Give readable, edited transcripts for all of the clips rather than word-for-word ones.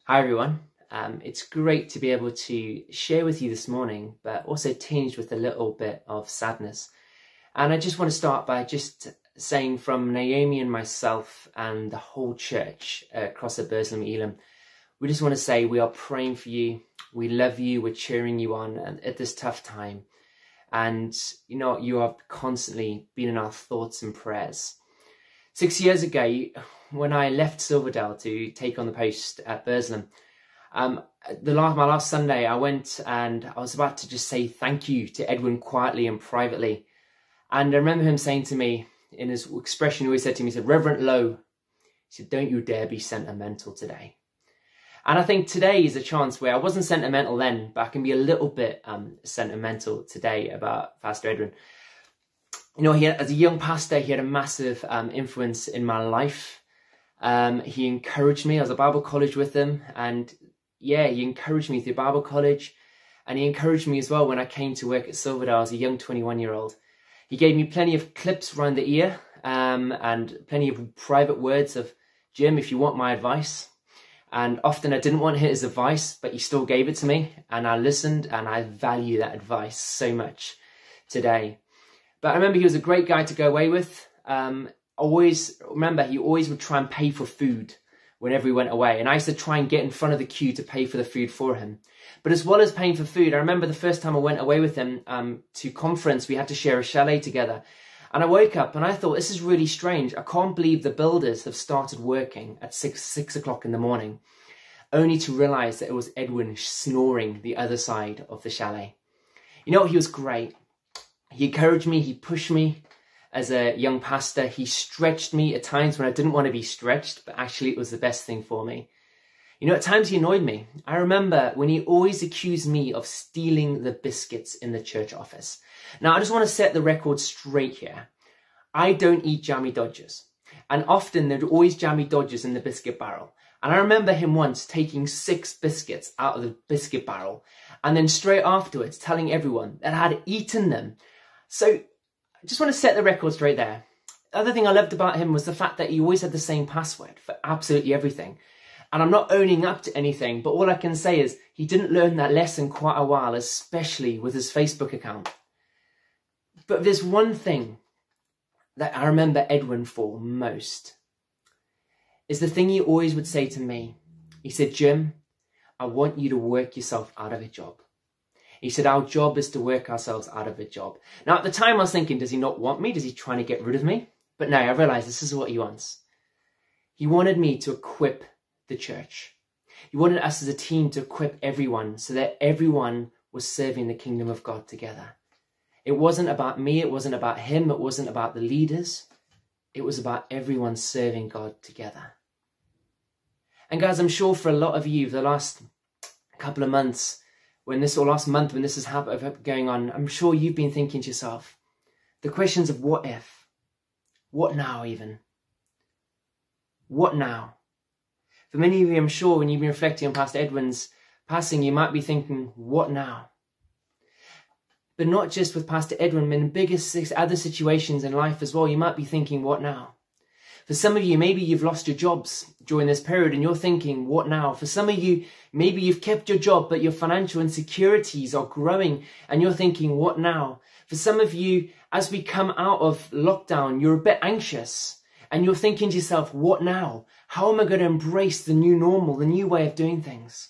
Hi everyone. It's great to be able to share with you this morning, but also tinged with a little bit of sadness. And I just want to start by just saying from Naomi and myself and the whole church across at Burslem Elim, we just want to say we are praying for you. We love you. We're cheering you on at this tough time. And you have constantly been in our thoughts and prayers. 6 years ago, when I left Silverdale to take on the post at Burslem, my last Sunday, I went and I was about to just say thank you to Edwin quietly and privately. And I remember him saying to me, in his expression, he always said to me, he said, "Reverend Lowe," he said, "don't you dare be sentimental today." And I think today is a chance where I wasn't sentimental then, but I can be a little bit sentimental today about Pastor Edwin. As a young pastor, he had a massive influence in my life. He encouraged me. I was at Bible college with him, and he encouraged me through Bible college, and he encouraged me as well when I came to work at Silverdale as a young 21-year-old. He gave me plenty of clips around the ear and plenty of private words of, "Jim, if you want my advice." And often I didn't want his advice, but he still gave it to me, and I listened, and I value that advice so much today. But I remember he was a great guy to go away with. He always would try and pay for food whenever he went away. And I used to try and get in front of the queue to pay for the food for him. But as well as paying for food, I remember the first time I went away with him to conference, we had to share a chalet together. And I woke up and I thought, this is really strange. I can't believe the builders have started working at 6 o'clock in the morning, only to realize that it was Edwin snoring the other side of the chalet. He was great. He encouraged me, he pushed me as a young pastor. He stretched me at times when I didn't want to be stretched, but actually it was the best thing for me. At times he annoyed me. I remember when he always accused me of stealing the biscuits in the church office. Now, I just want to set the record straight here. I don't eat jammy Dodgers. And often there'd always jammy Dodgers in the biscuit barrel. And I remember him once taking 6 biscuits out of the biscuit barrel and then straight afterwards telling everyone that I had eaten them. So I just want to set the record straight there. The other thing I loved about him was the fact that he always had the same password for absolutely everything. And I'm not owning up to anything, but all I can say is he didn't learn that lesson quite a while, especially with his Facebook account. But there's one thing that I remember Edwin for most, is the thing he always would say to me. He said, "Jim, I want you to work yourself out of a job." He said, "Our job is to work ourselves out of a job." Now, at the time, I was thinking, does he not want me? Does he try to get rid of me? But no, I realized this is what he wants. He wanted me to equip the church. He wanted us as a team to equip everyone so that everyone was serving the kingdom of God together. It wasn't about me. It wasn't about him. It wasn't about the leaders. It was about everyone serving God together. And guys, I'm sure for a lot of you, the last couple of months, last month when this is going on, I'm sure you've been thinking to yourself, the questions of what if, what now even, what now? For many of you, I'm sure when you've been reflecting on Pastor Edwin's passing, you might be thinking, what now? But not just with Pastor Edwin, but in bigger other situations in life as well, you might be thinking, what now? For some of you, maybe you've lost your jobs during this period and you're thinking, what now? For some of you, maybe you've kept your job, but your financial insecurities are growing and you're thinking, what now? For some of you, as we come out of lockdown, you're a bit anxious and you're thinking to yourself, what now? How am I going to embrace the new normal, the new way of doing things?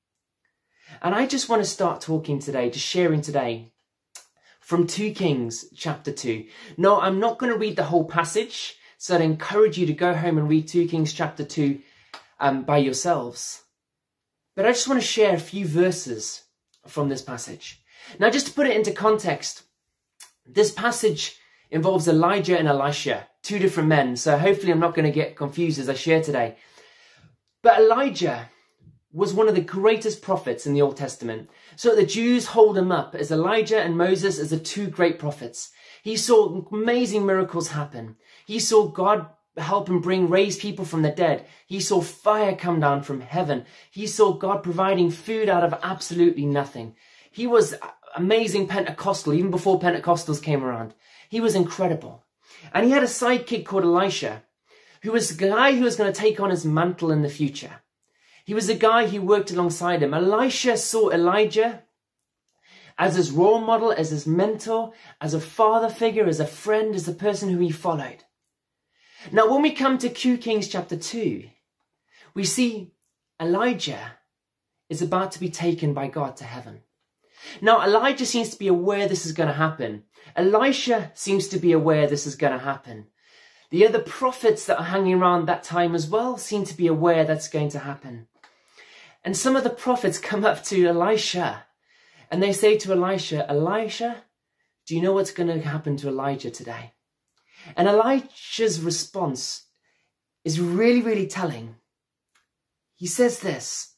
And I just want to start talking today, just sharing today from 2 Kings chapter 2. No, I'm not going to read the whole passage, so I'd encourage you to go home and read 2 Kings chapter 2 by yourselves. But I just want to share a few verses from this passage. Now, just to put it into context, this passage involves Elijah and Elisha, 2 different men. So hopefully I'm not going to get confused as I share today. But Elijah was one of the greatest prophets in the Old Testament. So the Jews hold him up as Elijah and Moses as the 2 great prophets. He saw amazing miracles happen. He saw God help and raise people from the dead. He saw fire come down from heaven. He saw God providing food out of absolutely nothing. He was amazing Pentecostal, even before Pentecostals came around. He was incredible. And he had a sidekick called Elisha, who was the guy who was going to take on his mantle in the future. He was a guy who worked alongside him. Elisha saw Elijah as his role model, as his mentor, as a father figure, as a friend, as the person who he followed. Now, when we come to 2 Kings chapter 2, we see Elijah is about to be taken by God to heaven. Now, Elijah seems to be aware this is going to happen. Elisha seems to be aware this is going to happen. The other prophets that are hanging around that time as well seem to be aware that's going to happen. And some of the prophets come up to Elisha and they say to Elisha, Elisha, do you know what's going to happen to Elijah today? And Elisha's response is really, really telling. He says this.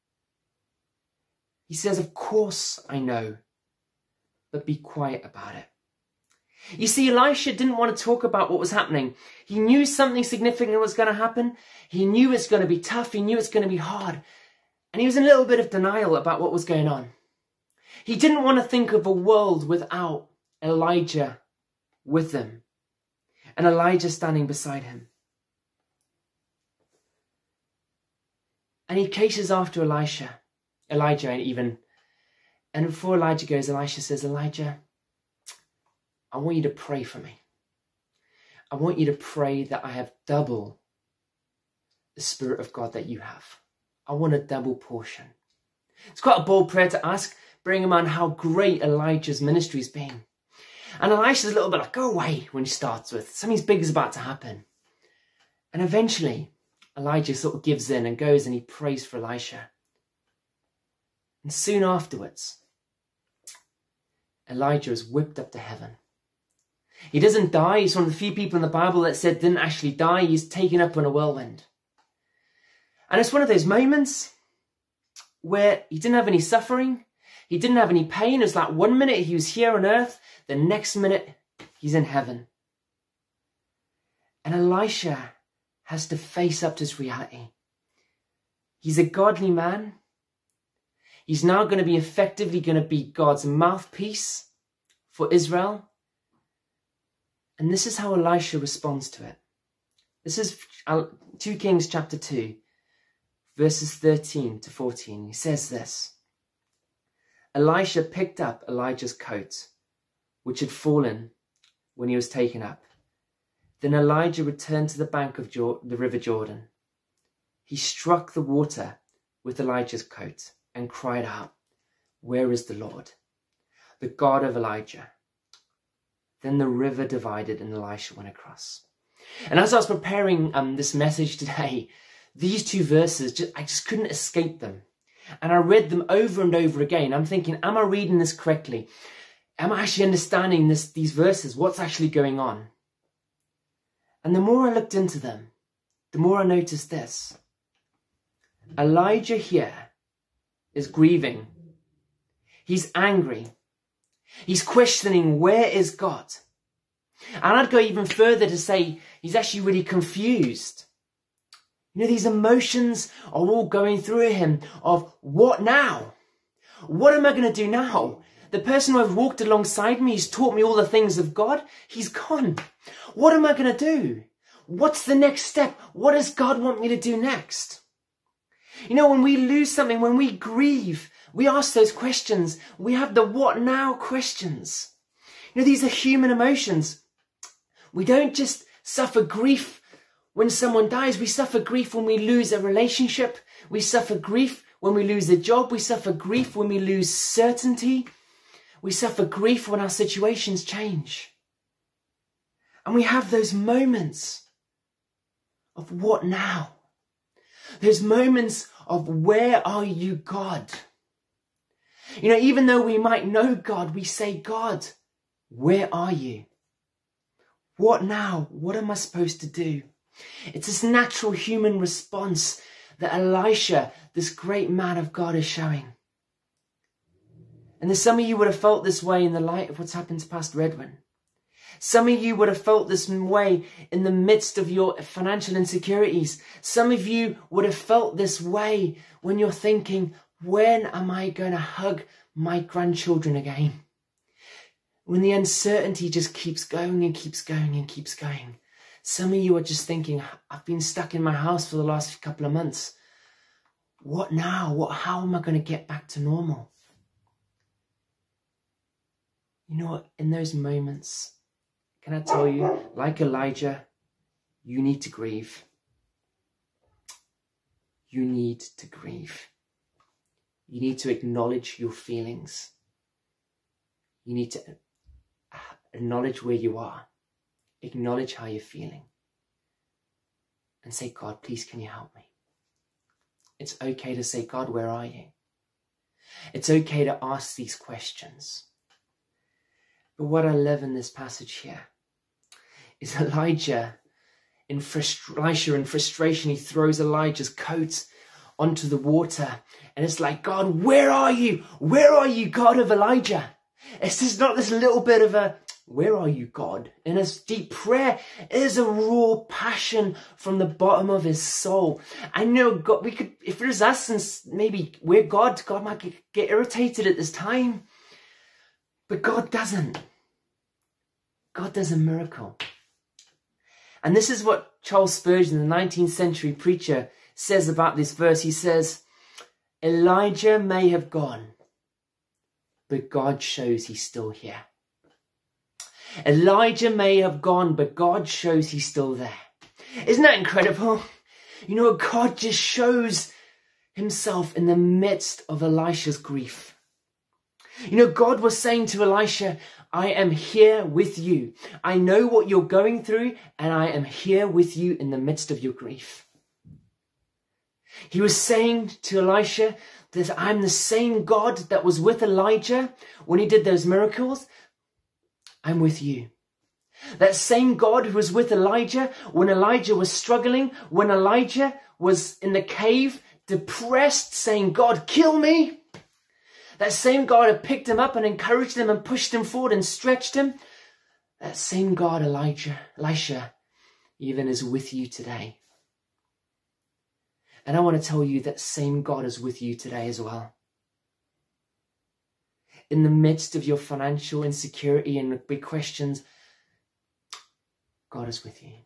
He says, of course I know, but be quiet about it. You see, Elisha didn't want to talk about what was happening. He knew something significant was going to happen. He knew it's going to be tough. He knew it's going to be hard. And he was in a little bit of denial about what was going on. He didn't want to think of a world without Elijah with them and Elijah standing beside him. And he chases after Elijah even. And before Elijah goes, Elisha says, Elijah, I want you to pray for me. I want you to pray that I have double the Spirit of God that you have. I want a double portion. It's quite a bold prayer to ask, bearing in mind how great Elijah's ministry's been. And Elisha's a little bit like, go away, when he starts with, something big is about to happen. And eventually, Elijah sort of gives in and goes and he prays for Elisha. And soon afterwards, Elijah is whipped up to heaven. He doesn't die. He's one of the few people in the Bible that said didn't actually die. He's taken up on a whirlwind. And it's one of those moments where he didn't have any suffering. He didn't have any pain. It was like 1 minute he was here on earth. The next minute he's in heaven. And Elisha has to face up to his reality. He's a godly man. He's now going to be effectively going to be God's mouthpiece for Israel. And this is how Elisha responds to it. This is 2 Kings chapter 2, verses 13 to 14. He says this. Elisha picked up Elijah's coat, which had fallen when he was taken up. Then Elijah returned to the bank of the river Jordan. He struck the water with Elijah's coat and cried out, "Where is the Lord, the God of Elijah?" Then the river divided and Elisha went across. And as I was preparing this message today, these two verses, I just couldn't escape them. And I read them over and over again. I'm thinking, am I reading this correctly? Am I actually understanding these verses? What's actually going on? And the more I looked into them, the more I noticed this. Elijah here is grieving. He's angry. He's questioning, where is God? And I'd go even further to say he's actually really confused. You know, these emotions are all going through him of, what now? What am I going to do now? The person who I've walked alongside me, he's taught me all the things of God, he's gone. What am I going to do? What's the next step? What does God want me to do next? You know, when we lose something, when we grieve, we ask those questions. We have the what now questions. You know, these are human emotions. We don't just suffer grief when someone dies. We suffer grief when we lose a relationship. We suffer grief when we lose a job. We suffer grief when we lose certainty. We suffer grief when our situations change. And we have those moments of what now? Those moments of where are you, God? You know, even though we might know God, we say, God, where are you? What now? What am I supposed to do? It's this natural human response that Elisha, this great man of God, is showing. And there's some of you would have felt this way in the light of what's happened to Pastor Edwin. Some of you would have felt this way in the midst of your financial insecurities. Some of you would have felt this way when you're thinking, when am I going to hug my grandchildren again? When the uncertainty just keeps going and keeps going and keeps going. Some of you are just thinking, I've been stuck in my house for the last couple of months. What now? How am I going to get back to normal? You know what? In those moments, can I tell you, like Elijah, you need to grieve. You need to grieve. You need to acknowledge your feelings. You need to acknowledge where you are. Acknowledge how you're feeling. And say, God, please, can you help me? It's okay to say, God, where are you? It's okay to ask these questions. But what I love in this passage here is Elisha in frustration, he throws Elijah's coat onto the water. And it's like, God, where are you? Where are you, God of Elijah? It's just not this little bit of a, where are you, God? In his deep prayer, it is a raw passion from the bottom of his soul. I know God, we could, if it was us and maybe we're God might get irritated at this time. But God doesn't. God does a miracle. And this is what Charles Spurgeon, the 19th century preacher, says about this verse. He says, Elijah may have gone, but God shows he's still here. Elijah may have gone, but God shows he's still there. Isn't that incredible? You know, God just shows himself in the midst of Elisha's grief. You know, God was saying to Elisha, I am here with you. I know what you're going through, and I am here with you in the midst of your grief. He was saying to Elisha that I'm the same God that was with Elijah when he did those miracles. I'm with you. That same God who was with Elijah when Elijah was struggling, when Elijah was in the cave, depressed, saying, God, kill me. That same God who picked him up and encouraged him and pushed him forward and stretched him. That same God, Elisha, even is with you today. And I want to tell you that same God is with you today as well. In the midst of your financial insecurity and big questions, God is with you.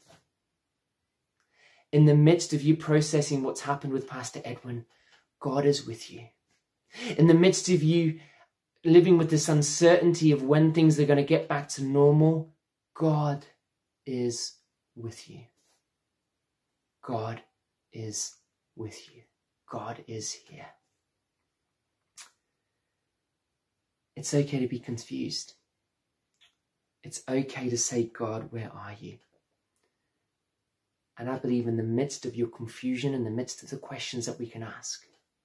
In the midst of you processing what's happened with Pastor Edwin, God is with you. In the midst of you living with this uncertainty of when things are going to get back to normal, God is with you. God is with you. God is here. It's okay to be confused. It's okay to say, God, where are you? And I believe in the midst of your confusion, in the midst of the questions that we can ask,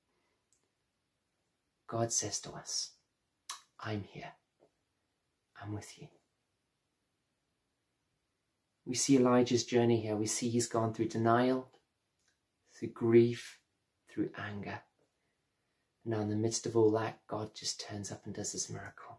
God says to us, I'm here. I'm with you. We see Elijah's journey here. We see he's gone through denial, through grief, through anger. Now in the midst of all that, God just turns up and does this miracle.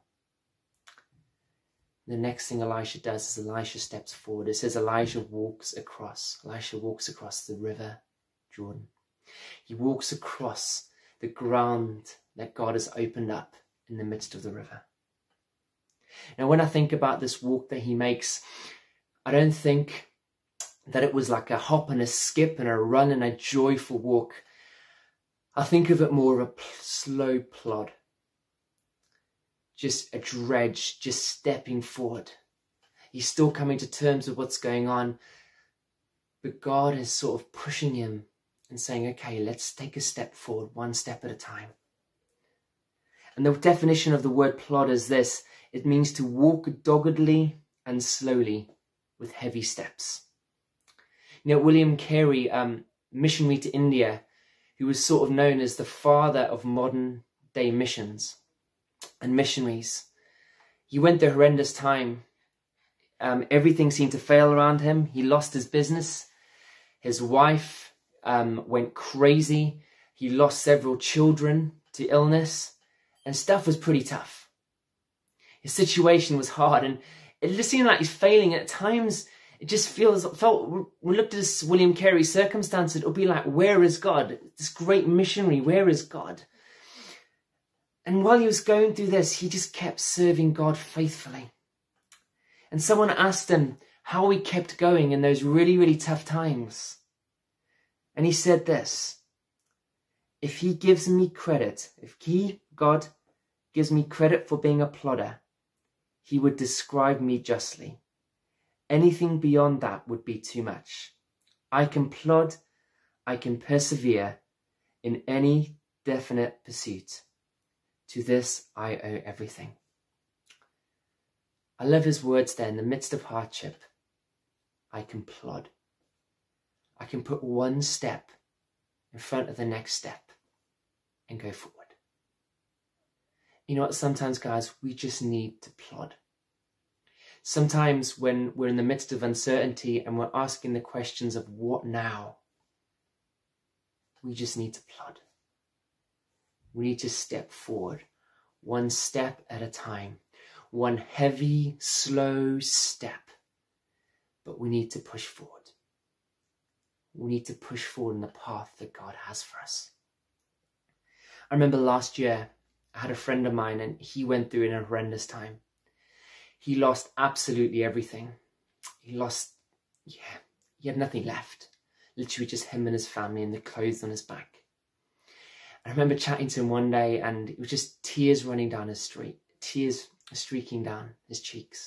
The next thing Elisha does is Elisha steps forward. It says Elisha walks across the river Jordan. He walks across the ground that God has opened up in the midst of the river. Now when I think about this walk that he makes, I don't think that it was like a hop and a skip and a run and a joyful walk. I think of it more of a slow plod. Just a dredge, just stepping forward. He's still coming to terms with what's going on. But God is sort of pushing him and saying, okay, let's take a step forward, one step at a time. And the definition of the word plod is this. It means to walk doggedly and slowly with heavy steps. You know, William Carey, missionary to India, who was sort of known as the father of modern day missions and missionaries. He went through a horrendous time. Everything seemed to fail around him. He lost his business. His wife went crazy. He lost several children to illness. And stuff was pretty tough. His situation was hard. And it just seemed like he's failing. At times, it just felt, when we looked at this William Carey circumstance, it'll be like, where is God? This great missionary, where is God? And while he was going through this, he just kept serving God faithfully. And someone asked him how he kept going in those really, really tough times. And he said this, if he gives me credit, if God, gives me credit for being a plodder, he would describe me justly. Anything beyond that would be too much. I can plod, I can persevere in any definite pursuit. To this I owe everything. I love his words there. In the midst of hardship, I can plod. I can put one step in front of the next step and go forward. You know what? Sometimes, guys, we just need to plod. Sometimes when we're in the midst of uncertainty and we're asking the questions of what now, we just need to plod. We need to step forward, one step at a time, one heavy, slow step. But we need to push forward. We need to push forward in the path that God has for us. I remember last year, I had a friend of mine and he went through an horrendous time. He lost absolutely everything. He had nothing left. Literally just him and his family and the clothes on his back. I remember chatting to him one day and it was just tears running down his street, tears streaking down his cheeks.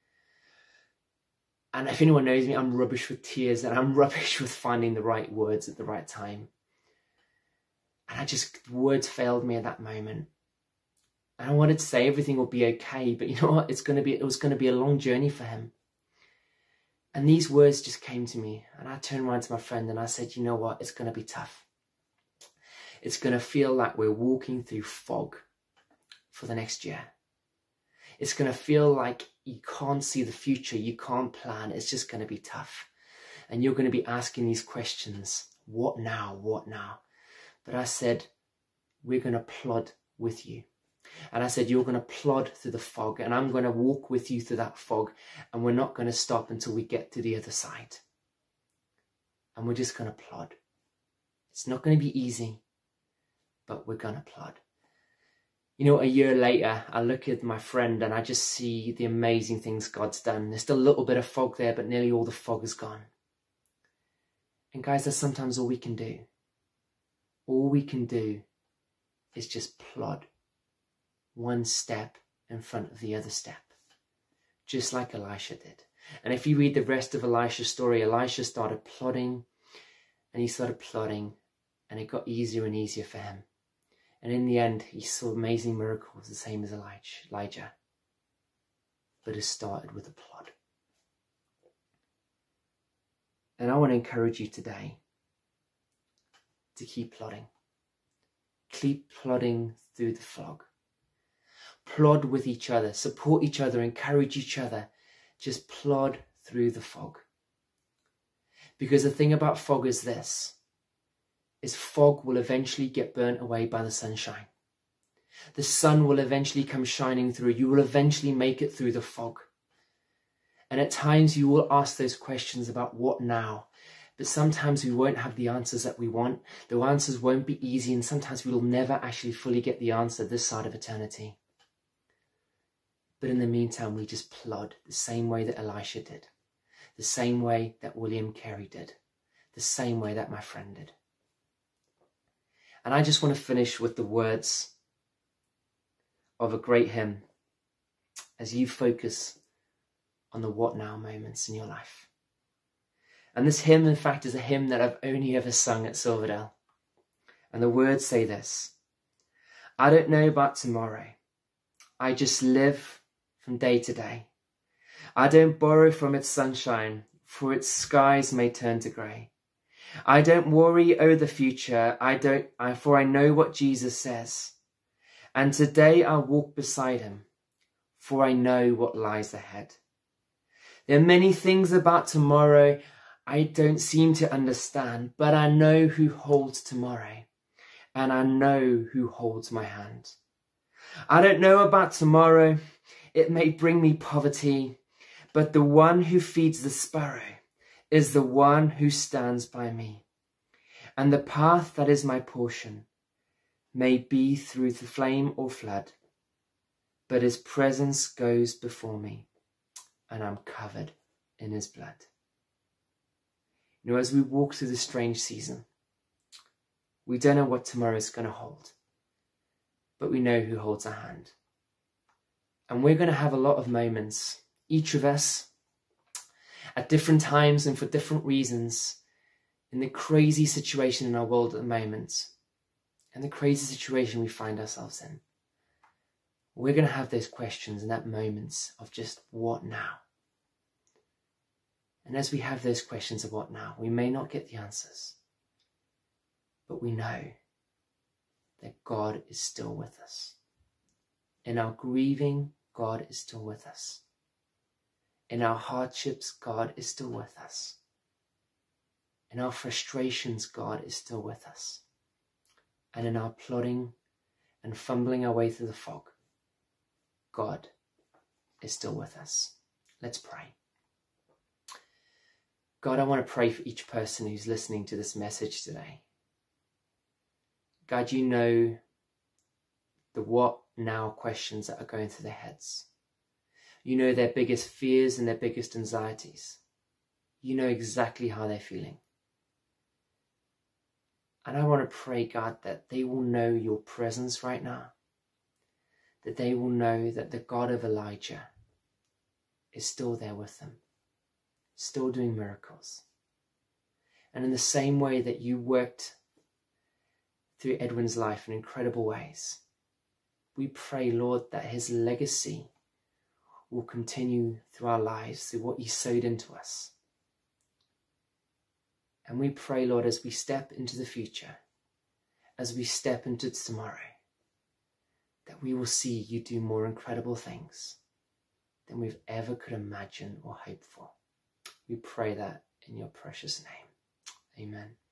And if anyone knows me, I'm rubbish with tears and I'm rubbish with finding the right words at the right time. And the words failed me at that moment. And I wanted to say everything will be okay, but you know what? It was going to be a long journey for him. And these words just came to me and I turned around to my friend and I said, you know what? It's going to be tough. It's going to feel like we're walking through fog for the next year. It's going to feel like you can't see the future. You can't plan. It's just going to be tough. And you're going to be asking these questions. What now? What now? But I said, we're going to plod with you. And I said, you're going to plod through the fog and I'm going to walk with you through that fog. And we're not going to stop until we get to the other side. And we're just going to plod. It's not going to be easy, but we're going to plod. You know, a year later, I look at my friend and I just see the amazing things God's done. There's still a little bit of fog there, but nearly all the fog is gone. And guys, that's sometimes all we can do. All we can do is just plod. One step in front of the other step. Just like Elisha did. And if you read the rest of Elisha's story, Elisha started plodding and he started plodding and it got easier and easier for him. And in the end, he saw amazing miracles, the same as Elijah. But it started with a plod. And I want to encourage you today to keep plodding. Keep plodding through the fog. Plod with each other, support each other, encourage each other. Just plod through the fog. Because the thing about fog is this. Is fog will eventually get burnt away by the sunshine. The sun will eventually come shining through. You will eventually make it through the fog. And at times you will ask those questions about what now. But sometimes we won't have the answers that we want. The answers won't be easy and sometimes we will never actually fully get the answer this side of eternity. But in the meantime, we just plod the same way that Elisha did. The same way that William Carey did. The same way that my friend did. And I just want to finish with the words of a great hymn as you focus on the what now moments in your life. And this hymn, in fact, is a hymn that I've only ever sung at Silverdale. And the words say this: I don't know about tomorrow. I just live from day to day. I don't borrow from its sunshine, for its skies may turn to grey. I don't worry o'er the future, for I know what Jesus says. And today I'll walk beside him, for I know what lies ahead. There are many things about tomorrow I don't seem to understand, but I know who holds tomorrow, and I know who holds my hand. I don't know about tomorrow, it may bring me poverty, but the one who feeds the sparrow is the one who stands by me. And the path that is my portion may be through the flame or flood, but his presence goes before me, and I'm covered in his blood. You know, as we walk through this strange season, We don't know what tomorrow is going to hold, but we know who holds our hand. And we're going to have a lot of moments, each of us, at different times and for different reasons, in the crazy situation in our world at the moment, and the crazy situation we find ourselves in. We're going to have those questions and that moments of just what now? And as we have those questions of what now, we may not get the answers, but we know that God is still with us. In our grieving, God is still with us. In our hardships, God is still with us. In our frustrations, God is still with us. And in our plodding and fumbling our way through the fog, God is still with us. Let's pray. God, I want to pray for each person who's listening to this message today. God, you know the what now questions that are going through their heads. You know their biggest fears and their biggest anxieties. You know exactly how they're feeling. And I want to pray, God, that they will know your presence right now. That they will know that the God of Elijah is still there with them, still doing miracles. And in the same way that you worked through Edwin's life in incredible ways, we pray, Lord, that his legacy will continue through our lives, through what you sowed into us. And we pray, Lord, as we step into the future, as we step into tomorrow, that we will see you do more incredible things than we've ever could imagine or hope for. We pray that in your precious name. Amen.